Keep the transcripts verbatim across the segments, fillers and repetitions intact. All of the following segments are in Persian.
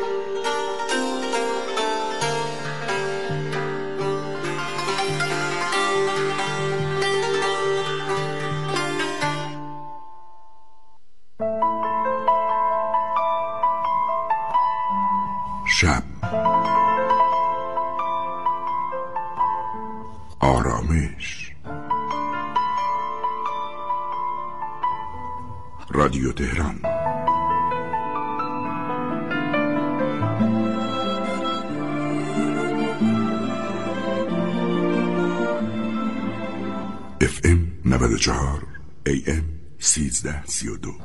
شب، آرامش. رادیو تهران. اف ام نود و چهار، ای ام سیزده سی و دو.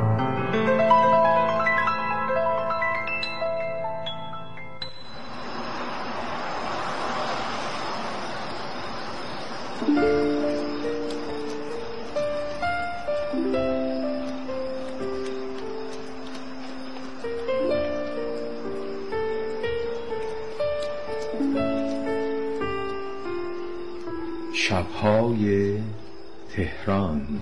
شب‌های تهران.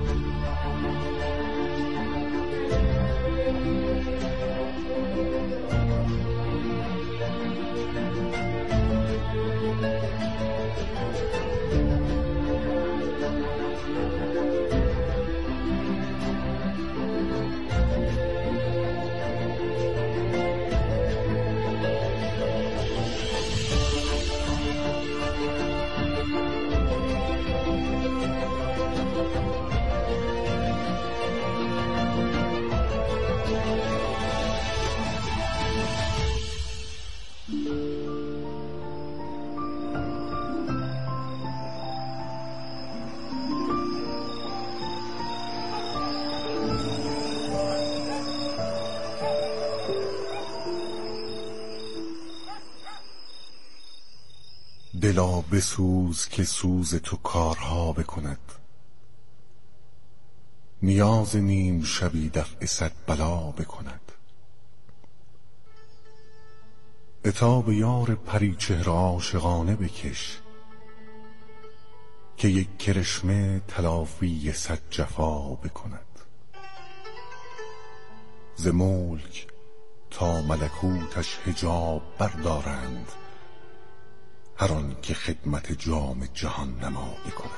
دلا بسوز که سوز تو کارها بکند، نیاز نیم شبی دفع صد بلا بکند. عتاب یار پری چهره عاشقانه بکش، که یک کرشمه تلافی صد جفا بکند. ز ملک تا ملکوتش حجاب بردارند، هر آن که خدمت جام جهان نما بکند.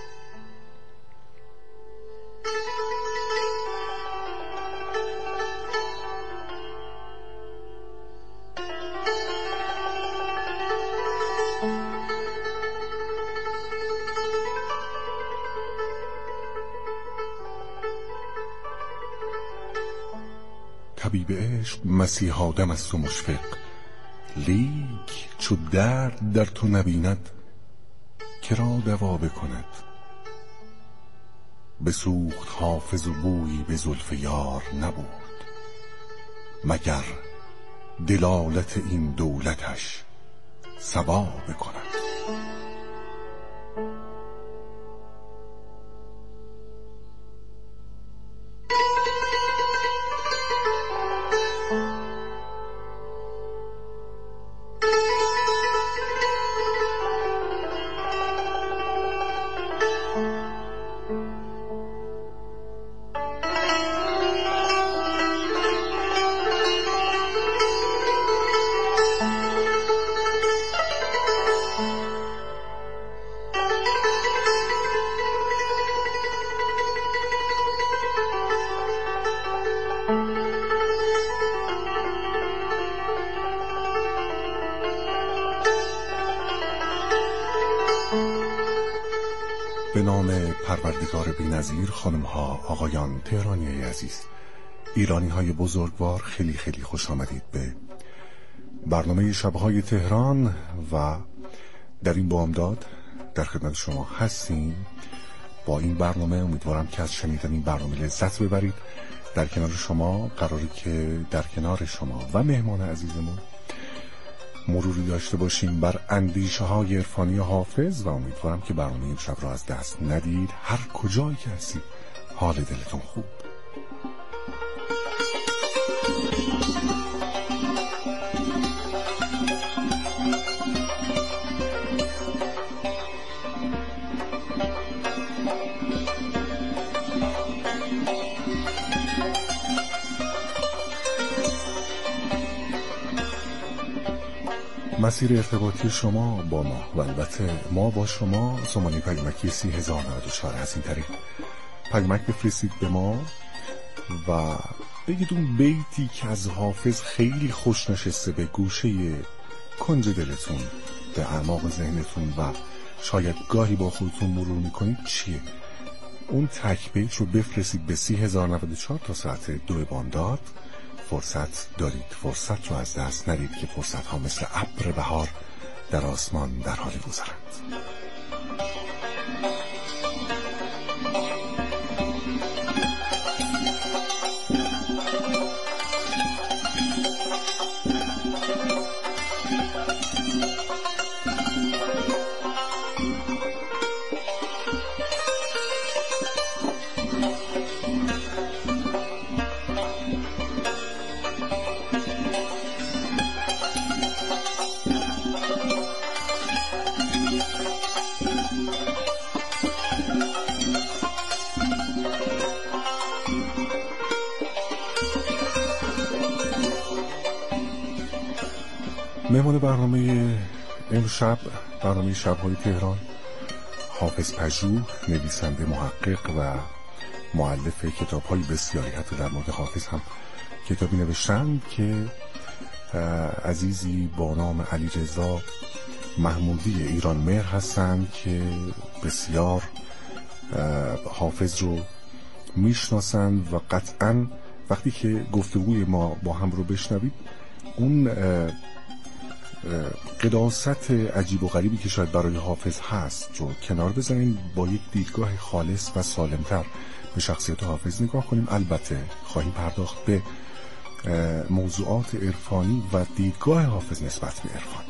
طبیب عشق مسیح آدم است و مشفق، لیک چو درد در تو نبیند کرا دوا بکند. بسوخت حافظ و بویی به زلف یار نبرد، مگر دلالت این دولتش صبا بکند. به نام پروردگار بی‌نظیر، خانم ها، آقایان، تهرانی عزیز، ایرانی های بزرگوار، خیلی خیلی خوش آمدید به برنامه شب‌های تهران. و در این بامداد در خدمت شما هستیم با این برنامه. امیدوارم که از شنیدن این برنامه لذت ببرید. در کنار شما قراره که در کنار شما و مهمان عزیزمون مروری داشته باشیم بر اندیشه های عرفانی حافظ، و امیدوارم که برنامه این شب را از دست ندید. هر کجایی که هستید حال دلتون خوب. مسیر ارتباطی شما با ما و البته ما با شما زمانی پیامکی سی هزار و نود و چهار. از این طریق پیامک بفرستید به ما و بگید اون بیتی که از حافظ خیلی خوش نشسته به گوشه کنج دلتون، به اعماق ذهنتون و شاید گاهی با خودتون مرور میکنید چیه. اون تک بیت رو بفرستید به سی هزار و نود و چهار تا ساعت دو بامداد. فرصت دارید، فرصت رو از دست ندید که فرصت ها مثل ابر بهار در آسمان در حال گذرند. مهمان برنامه امشب، برنامه شب‌های تهران، حافظ پژوه، نویسنده، محقق و مؤلف کتاب‌های بسیاری، حتی در مورد حافظ هم کتابی نوشتند که عزیزی با نام علیرضا محمودی ایران مهر هستند که بسیار حافظ رو میشناسند و قطعاً وقتی که گفتگوی ما با هم رو بشنوید اون قداست عجیب و غریبی که شاید برای حافظ هست رو کنار بزنیم، با یک دیدگاه خالص و سالمتر به شخصیت حافظ نگاه کنیم. البته خواهیم پرداخت به موضوعات عرفانی و دیدگاه حافظ نسبت به عرفان.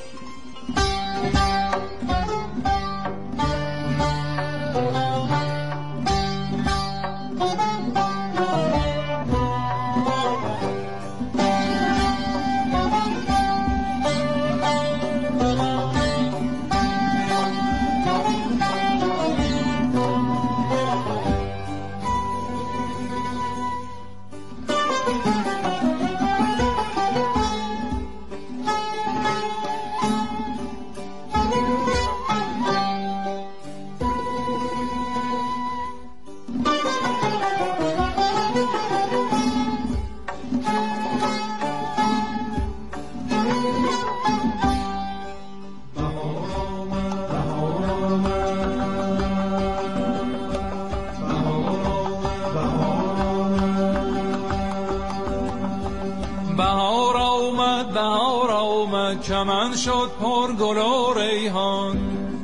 چمن شد پر گل و ریحان،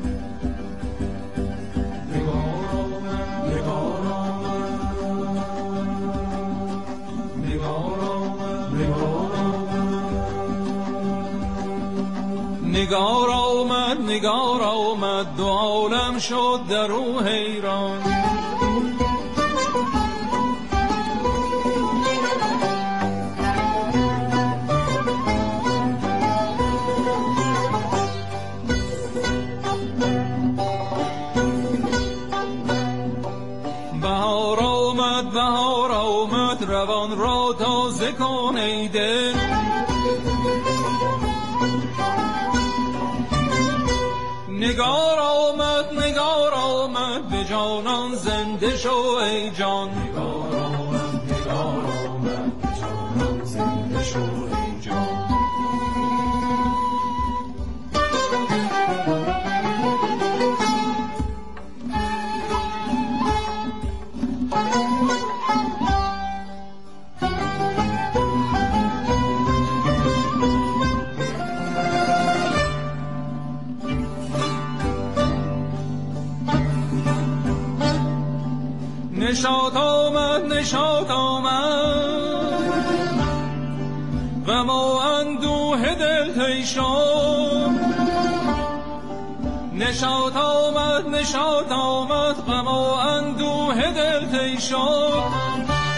نگار آمد نگار آمد نگار آمد نگار آمد نگار آمد نگار آمد دو عالم شد در او حیران. روان را تازه کن ای دل، نگار آمد نگار آمد به جانان زنده شو ای جان، نگار آمد نگار آمد به جانان زنده شو ای جان. نشاط آمد نشاط آمد غم و اندوه دل طی شد، نشاط آمد نشاط آمد غم و اندوه دل طی شد.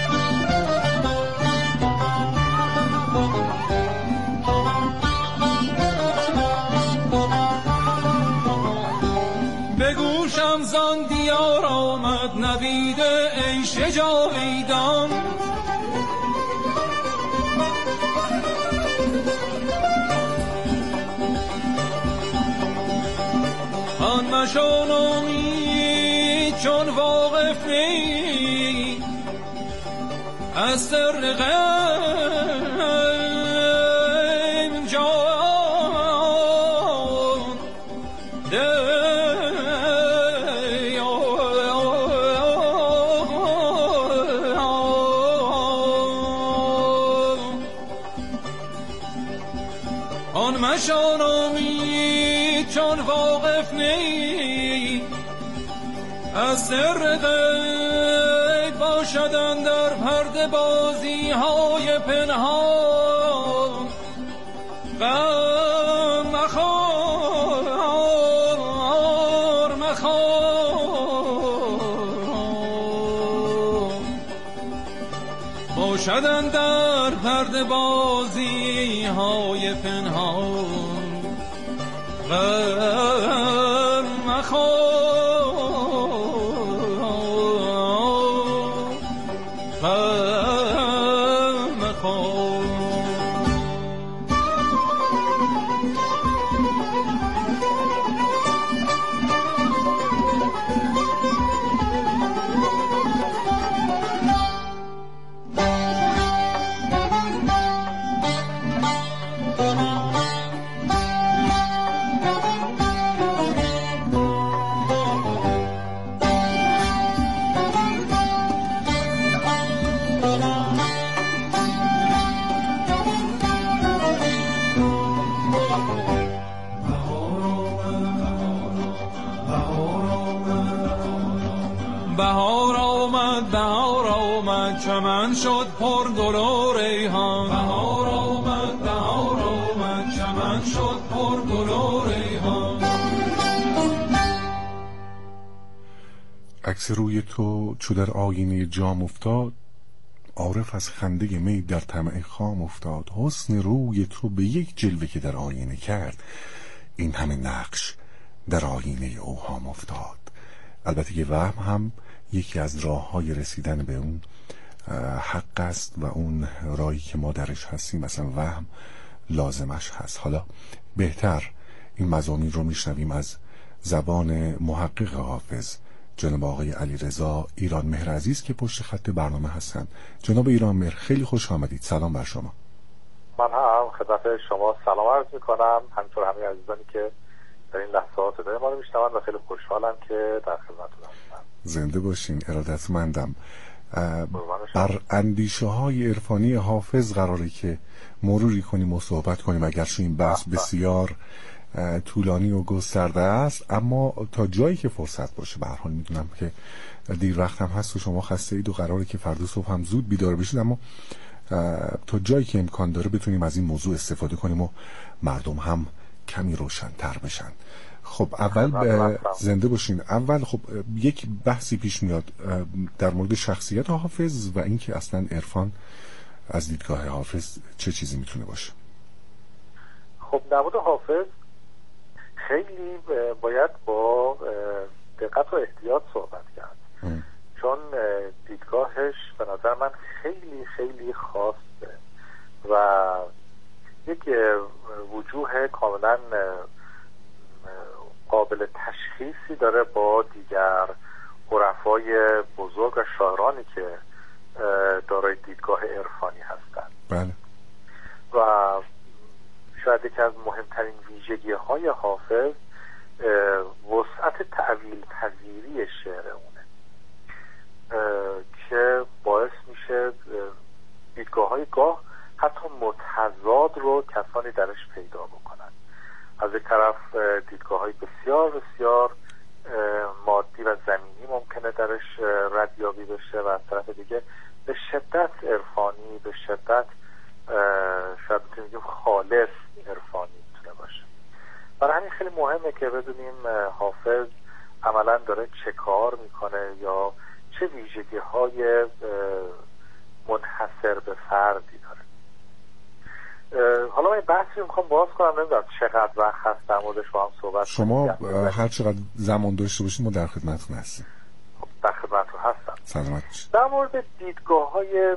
بگوشم زان دیار آمد نوید عیش جاویدان، مشو نومید چون واقف نی از سر غم جان ده آن مشو نومید چون واقف نی از سر غیب باشدن در پرده بازی های پنهان غم مخور مخور باشدن در پرده بازی های پنهان غم مخور غم مخور بهار آمد بهار آمد چمن شد پر گل و ریحان بهار آمد بهار آمد چمن شد پر گل و ریحان عکس روی تو چو در آینه جام افتاد عارف از خنده می در طمع خام افتاد حسن روی تو به یک جلوه که در آینه کرد این همه نقش در آینه اوهام افتاد. البته که وهم هم یکی از راه‌های رسیدن به اون حق است و اون راهی که ما درش هستیم مثلا وهم لازمش هست. حالا بهتر این مضامین رو میشنویم از زبان محقق حافظ جناب آقای علیرضا ایرانمهر عزیز که پشت خط برنامه هستند. جناب ایرانمهر خیلی خوش آمدید. سلام بر شما. من هم خدمت شما سلام عرض میکنم، همینطور همه عزیزانی که در این لحظات صدای ما رو میشنوند و خیلی خوشحالم که در خدمتتون هستم. زنده باشین، ارادتمندم. بر اندیشه های عرفانی حافظ قراره که مروری کنیم و صحبت کنیم، اگرچه این بحث بسیار طولانی و گسترده است، اما تا جایی که فرصت باشه. به هر حال میدونم که دیر وقت هم هست و شما خسته اید و قراره که فردا صبح هم زود بیدار بشید، اما تا جایی که امکان داره بتونیم از این موضوع استفاده کنیم و مردم هم کمی روشن‌تر بشن. خب اول زنده باشین. اول خب یک بحثی پیش میاد در مورد شخصیت حافظ و اینکه اصلا عرفان از دیدگاه حافظ چه چیزی میتونه باشه. خب در مورد حافظ خیلی باید با دقت و احتیاط صحبت کرد ام. چون دیدگاهش به نظر من خیلی خیلی خاصه و یک وجوه کاملا قابل تشخیصی داره با دیگر عرفای بزرگ و شاعرانی که دارای دیدگاه عرفانی هستند. بله. و شاید یکی از مهمترین ویژگی های حافظ وسعت تعویل پذیری شعر اونه که باعث میشه دیدگاه های گاه حتی متضاد رو کسانی درش پیدا بکنن. از یک طرف دیدگاه های بسیار بسیار مادی و زمینی ممکنه درش ردیابی بشه و از طرف دیگه به شدت عرفانی، به شدت شاید بتونیم خالص عرفانی میتونه باشه. برای همین خیلی مهمه که بدونیم حافظ عملا داره چه کار میکنه یا چه ویژگی های منحصر به فردی داره. حالا من بحثی میخوام باز کنم، نمیدونم چقدر وقت هست در موردش با هم صحبت شما هر چقدر زمان داشته باشید ما در خدمتتون هستیم. در خدمتتون هستم. سلامت باشید. در مورد دیدگاه های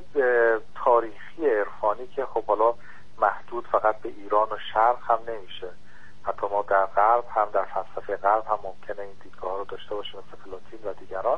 تاریخی عرفانی که خب حالا محدود فقط به ایران و شرق هم نمیشه، حتی ما در غرب هم، در فلسفه غرب هم ممکنه این دیدگاه ها رو داشته باشیم مثل پلاتین و دیگران.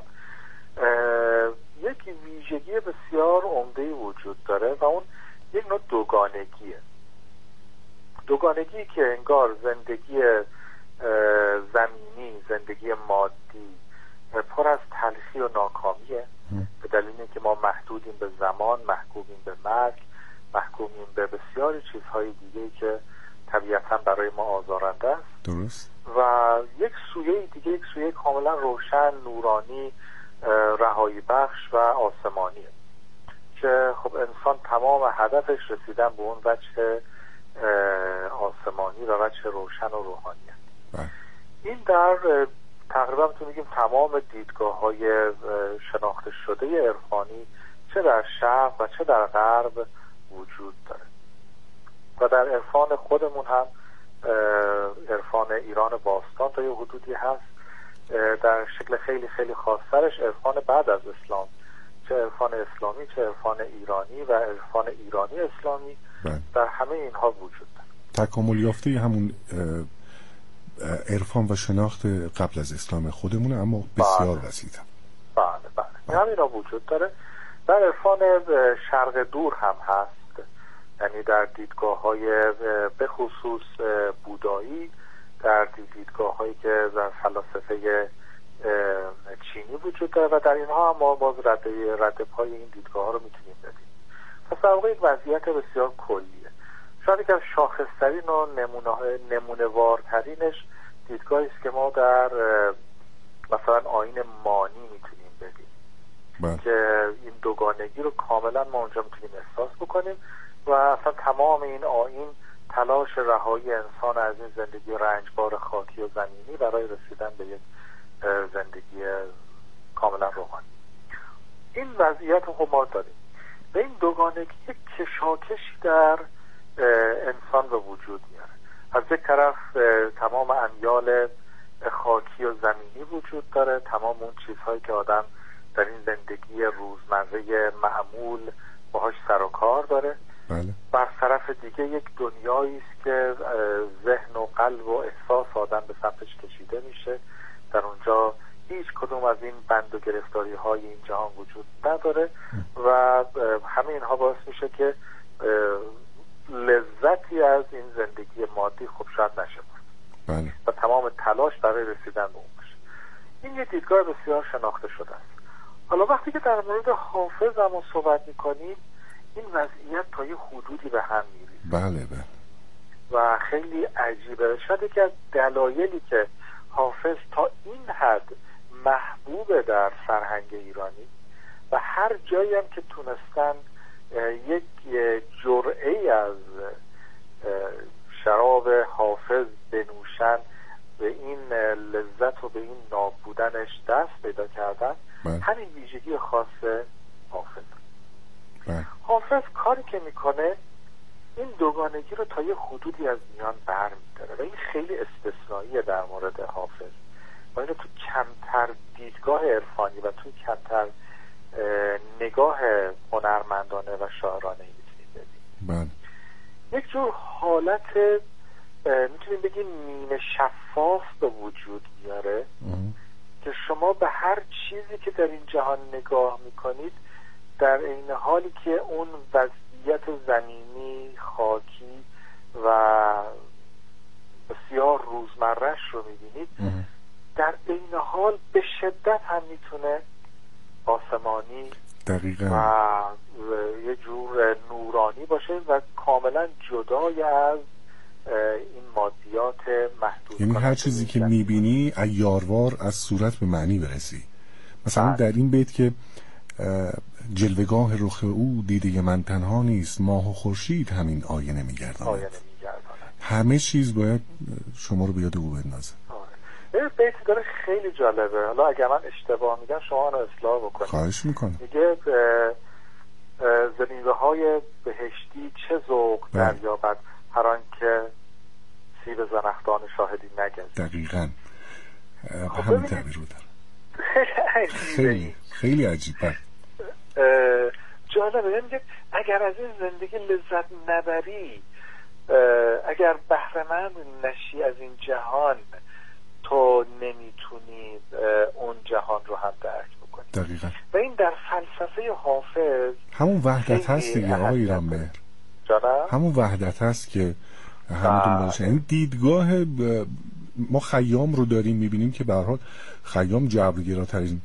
یک ویژگی بسیار عمده‌ای وجود داره و اون یک نوع دوگانگیه. دوگانگی که انگار زندگی زمینی، زندگی مادی پر از تلخی و ناکامیه، به دلیل اینکه ما محدودیم به زمان، محکومیم به مرگ، محکومیم به بسیاری چیزهای دیگه‌ای که طبیعتاً برای ما آزارنده است. درست. و یک سویه دیگه، یک سویه کاملا روشن، نورانی، رهایی بخش و آسمانیه که خب انسان تمام هدفش رسیدن به اون وجه آسمانی و وجه روشن و روحانیه. این در تقریبا میتونیم بگیم تمام دیدگاه های شناخته شده عرفانی چه در شرق و چه در غرب وجود داره و در عرفان خودمون هم، عرفان ایران باستان تا یه حدودی هست، در شکل خیلی خیلی خاصترش عرفان بعد از اسلام، چه عرفان اسلامی چه عرفان ایرانی و عرفان ایرانی اسلامی، در همه اینها وجود داره. تکامل یافته همون عرفان و شناخت قبل از اسلام خودمونه، اما بسیار وسیع‌تر. بله بله, بله. همینا وجود داره. در عرفان شرق دور هم هست، یعنی در دیدگاه های به خصوص بودایی، در دیدگاه هایی که در فلاسفه چینی وجود داره و در اینها هم ما باز رده رده پای این دیدگاه ها رو میتونیم بدیم. پس در واقع یک وضعیت بسیار کلیه. شاید یک از شاخصترین و نمونه نمونه‌وارترینش دیدگاهی است که ما در مثلا آیین مانی میتونیم بدیم بله. که این دوگانگی رو کاملا ما اونجا میتونیم احساس بکنیم و اصلا تمام این آیین تلاش رهایی انسان از این زندگی رنجبار خاکی و زمینی برای رسیدن به یک زندگی کاملا روحانی. این وضعیت رو خب ما داریم و این دوگانگی یک کشاکشی در انسان به وجود میاره. از یک طرف تمام امیال خاکی و زمینی وجود داره، تمام اون چیزهایی که آدم در این زندگی روزمره معمول باهاش سر و کار داره. بله. بر طرف دیگه یک دنیایی است که ذهن و قلب و احساس آدم به سمتش کشیده میشه. در اونجا هیچ کدوم از این بند و گرفتاری های این جهان وجود نداره و همه اینها باعث میشه که لذتی از این زندگی مادی خب شاید نشه بله. و تمام تلاش برای رسیدن به اون باشه. این یه دیدگاه بسیار شناخته شده است. حالا وقتی که در مورد حافظ هم صحبت میکنیم، این وضعیت تا یه حدودی به هم میریزه. بله بله. و خیلی عجیبه. شاید یکی از دلایلی که حافظ تا این حد محبوب در فرهنگ ایرانی و هر جایی هم که تونستن یک جرعه از شراب حافظ بنوشن، به این لذت و به این ناب بودنش دست پیدا کردن. بله. همین ویژگی خاص حافظ. بله. حافظ کاری که میکنه این دوگانگی رو تا یه حدودی از میان بر میداره و این خیلی استثنائیه در مورد حافظ و اینو تو کمتر دیدگاه عرفانی و تو کمتر نگاه هنرمندانه و شاعرانه میتونیم ببینیم. بله. یک جور حالت میتونیم بگیم نیمه شفاف به وجود میاره که شما به هر چیزی که در این جهان نگاه میکنید در این حالی که اون وضعیت زمینی خاکی و بسیار روزمرهش رو میبینید، در این حال به شدت هم میتونه آسمانی دقیقاً و یه جور نورانی باشه و کاملا جدای از این مادیات محدود. یعنی هر چیزی که میبینی عیاروار از صورت به معنی برسی. مثلا بله. در این بیت که جلوگاه رخ او دیده من تنها نیست، ماه و خورشید همین آینه میگرداند. آینه میگرداند. همه چیز باید شما رو به یاد او بندازه. این بیت داره خیلی جالبه. حالا اگر من اشتباه میگم شما رو اصلاح بکنید. خواهش میکنم. میگه زمیوه های بهشتی چه ذوق دریابد هر آن که سیب زنخدان شاهدی نگزد. دقیقاً همین تعبیر رو داره. خیلی خیلی عجیبه. جالبه. میگه اگر از این زندگی لذت نبری، اگر بهره‌مند نشی از این جهان تو نمیتونی اون جهان رو هم درک بکنی. دقیقاً. و این در فلسفه حافظ همون وحدت هست دیگه آقای ایرانمهر. جانم؟ همون وحدت هست که همتون باشه. این دیدگاه ما خیام رو داریم میبینیم که به هر حال خیام جبرگراترین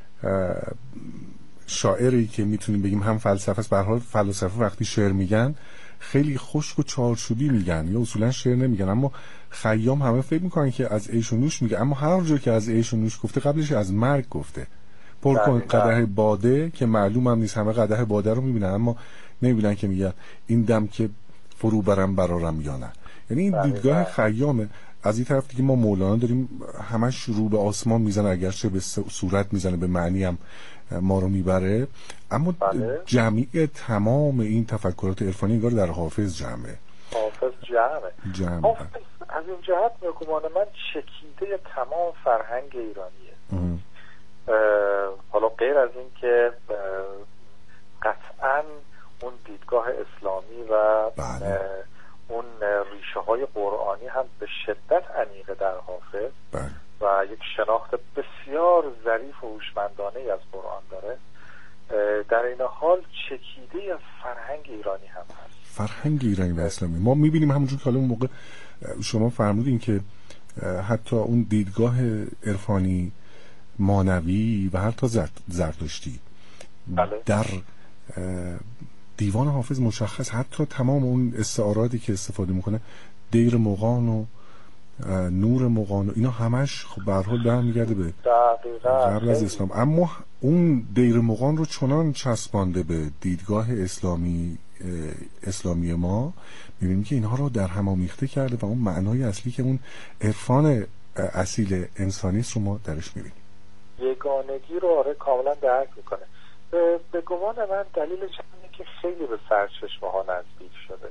شاعری که میتونیم بگیم هم فلسفه است. به هر حال فلاسفه وقتی شعر میگن خیلی خشک و چارچوبی میگن یا اصولا شعر نمیگن، اما خیام همه فکر میکنن که از عیش و نوش میگه، اما هر جا که از عیش و نوش گفته قبلش از مرگ گفته. پر کن قدح باده که معلوم هم نیست، همه قدح باده رو میبینن اما نمیبینن که میگن این دم که فرو برم برارم یا نه. یعنی این دیدگاه خیامه. از این طرف دیگه ما مولانا داریم همش رو به آسمان میزنه، اگرچه به صورت میزنه به معنی هم ما رو میبره، اما بله. جمعی تمام این تفکرات عرفانی انگار در حافظ جمعه. حافظ جمعه. جمعه. حافظ از این جهت به گمان من چکیده تمام فرهنگ ایرانیه. حالا غیر از این که قطعاً اون دیدگاه اسلامی و بله. اون ریشه های قرآنی هم به شدت عمیقه در حافظ بله. و یک شناخت بسیار ظریف و هوشمندانه از قرآن داره. در این حال چکیده از فرهنگ ایرانی هم هست. فرهنگ ایرانی و اسلامی ما میبینیم همونجور که حالا اون موقع شما فرمودین که حتی اون دیدگاه عرفانی مانوی و حتی زرتشتی بله. در دیوان حافظ مشخص، حتی تمام اون استعاراتی که استفاده میکنه، دیر مغان و نور مغان و اینا همش خب به هر حال برمیگرده به قبل از اسلام، اما اون دیر مغان رو چنان چسبانده به دیدگاه اسلامی اسلامی ما، میبینیم که اینها رو در هم آمیخته کرده و اون معنای اصلی که اون عرفان اصیل انسانی است رو ما درش میبینیم. یگانگی رو آره کاملا درک میکنه. به, به گمان من دلیلش اینه که خیلی به سرچشمه ها نزدیک شده،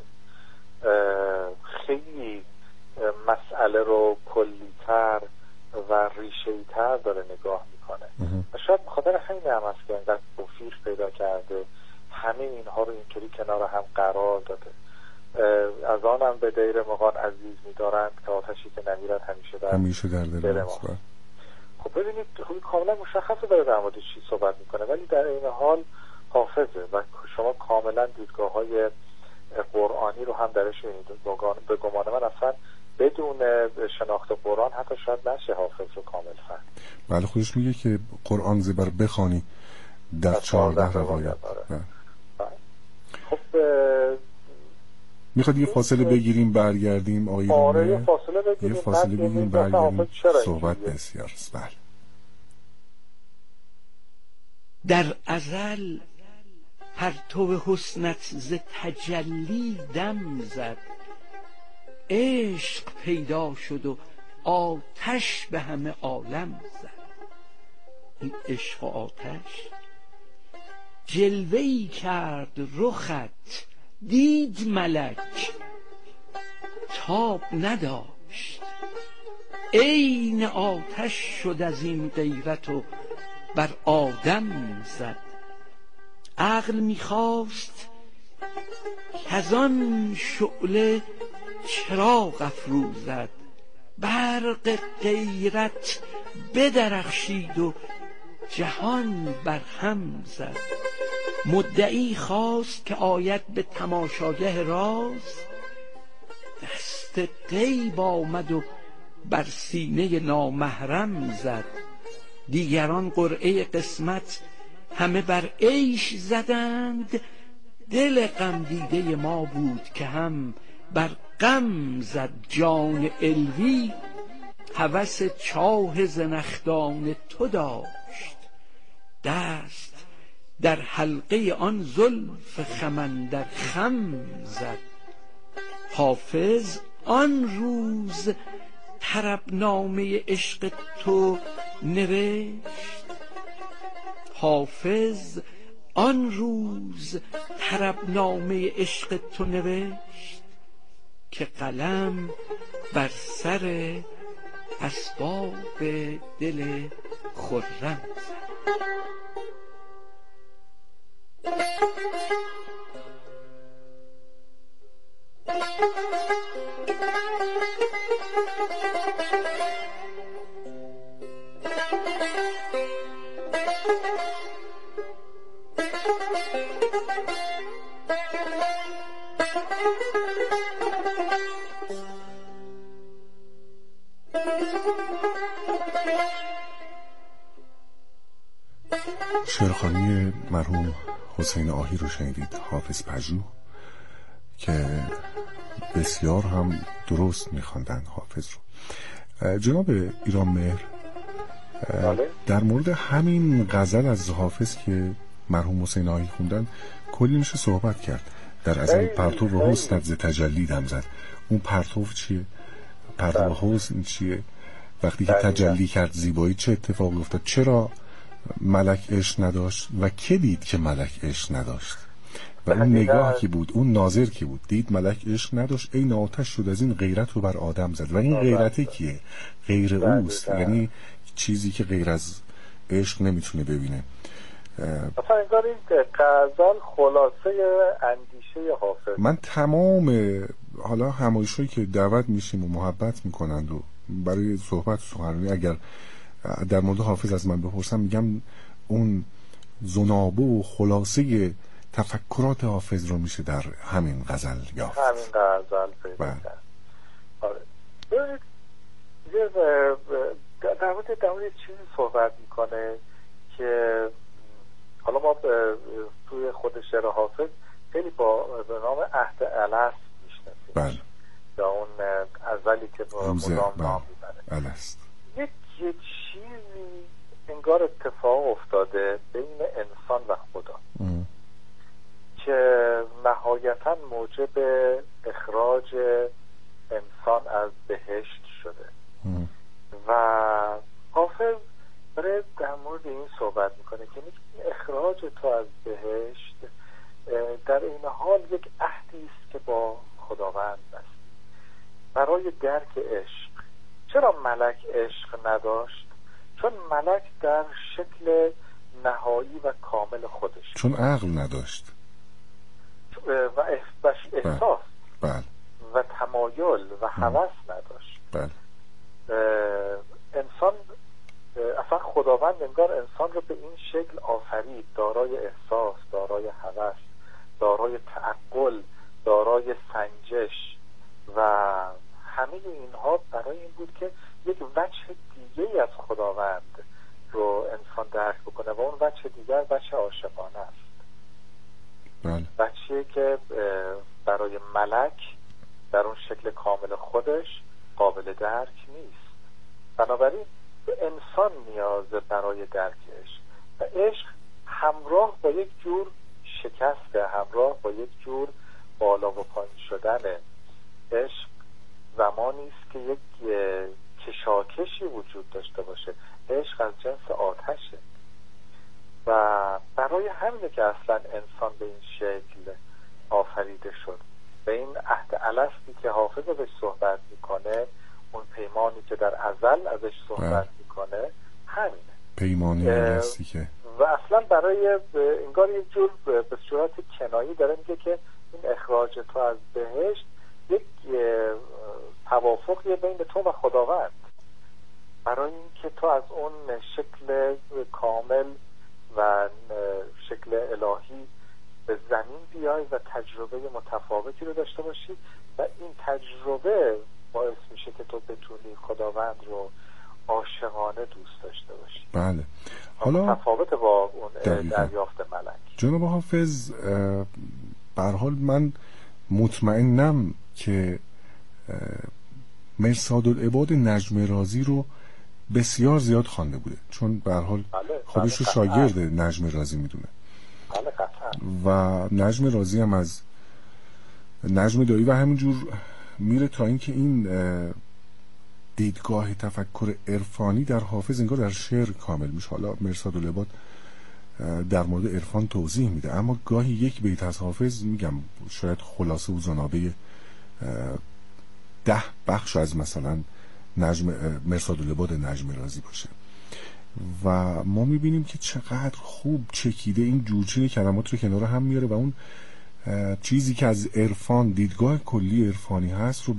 خیلی مسئله رو کلی‌تر و ریشه‌ای‌تر داره نگاه میکنه و شاید بخاطر همین هم هست که اینقدر توفیق پیدا کرده، همه اینها رو اینطوری کنار هم قرار داده. از آن هم به دیر مغان عزیز می‌دارند که آتشی که نمیرد همیشه در همیشه در دل ماست. خب ببینید خوبی کاملا مشخصه داره در مورد چی صحبت میکنه، ولی در این حال حافظه و شما کاملا دیدگاه‌های قرآنی رو هم درش می‌بینید. به گمان من اصلا بدون شناخت قرآن حتی شاید نشه حافظ رو کامل فهم. بله خودش میگه که قرآن زبر بخوانی در چهارده روایت. خب میخواد یه فاصله بگیریم برگردیم آقای آره یه فاصله بگیریم یه فاصله بگیریم برگردیم صحبت بسیار است. بله. در ازل پرتو حسنت ز تجلی دم زد، عشق پیدا شد و آتش به همه عالم زد. این عشق و آتش جلوه‌ای کرد رخت، دید ملک تاب نداشت، عین آتش شد از این غیرت و بر آدم زد. عقل میخواست کزان شعله چراغ افروزد، برق غیرت بدرخشید و جهان برهم زد. مدعی خواست که آید به تماشاگه راز، دست غیب آمد و بر سینه نامحرم زد. دیگران قرعه قسمت همه بر عیش زدند، دل غم دیده ما بود که هم بر غم زد. جان علوی هوس چاه زنخدان تو داشت، دست در حلقه آن زلف خم در خم زد. حافظ آن روز طربنامه عشق تو نوشت، حافظ آن روز طربنامه عشق تو نوشت، که قلم بر سر اسباب دل خرم زد. شعرخوانی مرحوم حسین آهی رو شنیدید، حافظ پژوه، که بسیار هم درست می‌خواندن حافظ رو. جناب ایرانمهر، در مورد همین غزل از حافظ که مرحوم حسین آهی خوندن کلی میشه صحبت کرد. در اصل پرتو و حسن ز تجلی دم زد. اون پرتو چیه؟ پرتو و حسن چیه؟ وقتی که تجلی کرد زیبایی چه اتفاقی افتاد؟ چرا ملک عشق نداشت و که دید که ملک عشق نداشت؟ و اون نگاه کی بود؟ اون ناظر کی بود؟ دید ملک عشق نداشت، این آتش شد از این غیرت رو بر آدم زد. و این غیرته کیه؟ غیر اوست، یعنی چیزی که غیر از عشق نمیتونه ببینه. مثلا انگار این غزل خلاصه اندیشه حافظ. من تمام حالا همایشایی که دعوت میشیم و محبت میکنند و برای صحبت سخنرانی اگر در مورد حافظ از من بپرسم میگم اون زنابه و خلاصه تفکرات حافظ رو میشه در همین غزل یافت. همین غزل پیدا کرد. آره. ببینید یه در مورد در مورد چیزی صحبت میکنه که حالا ما توی خود شعر حافظ خیلی با به نام عهد الست میشناسیم. بله. یا اون ازلی که با مدام نام میبره. الست. یک یه چیزی انگار اتفاق افتاده بین انسان و خدا ام. که نهایتا موجب اخراج انسان از بهشت شده ام. و حافظ برای در مورد این صحبت میکنه که اخراج تو از بهشت در این حال یک عهدی است که با خداوند است برای درک عشق. چرا ملک عشق نداشت؟ چون ملک در شکل نهایی و کامل خودش، چون عقل نداشت و احساس بله. و تمایل و هوس نداشت. بله. انسان اصلا خداوند انگار انسان رو به این شکل آفرید، دارای احساس، دارای هوس، دارای تعقل، دارای سنجش و همه اینها برای این بود که یک وجه دیگه از خداوند رو انسان درک بکنه و اون وجه دیگر وجه عاشقانه است. بله. وجهی که برای ملک در اون شکل کامل خودش قابل درک نیست. بنابراین انسان نیاز برای درکش و عشق همراه با یک جور شکسته، همراه با یک جور بالا و پایین شدن. عشق زمانی است که یک کشاکشی وجود داشته باشه. عشق از جنس آتشه و برای همینه که اصلا انسان به این شکل آفریده شد. به این عهد الستی که حافظ بهش صحبت میکنه، اون پیمانی که در ازل ازش صحبت میکنه، همینه پیمانی الستی که و اصلا برای انگار یک جور به صورت کنایی داره میگه که این اخراج تو از بهشت یک توافقیه بین تو و خداوند برای اینکه تو از اون شکل کامل و شکل الهی به زمین بیای و تجربه متفاوتی رو داشته باشی و این تجربه باعث میشه که تو بتونی خداوند رو عاشقانه دوست داشته باشی. بله. حالا متفاوت با اون دریافت ملک. جناب حافظ به هر حال من مطمئنم که مرصاد العباد نجم رازی رو بسیار زیاد خوانده بوده، چون به هر حال خودش رو شاگرد نجم رازی میدونه. بله قطعا. و نجم رازی هم از نجم دایی و همینجور میره تا اینکه این دیدگاه تفکر عرفانی در حافظ انگار در شعر کامل میشه. حالا مرصاد العباد در مورد عرفان توضیح میده، اما گاهی یک بیت از حافظ میگم شاید خلاصه و زنابه ده بخش از مثلا نجم مرصاد العباد نجم رازی باشه و ما میبینیم که چقدر خوب چکیده این جورچین کلمات رو کنار هم میاره و اون چیزی که از عرفان، دیدگاه کلی عرفانی هست رو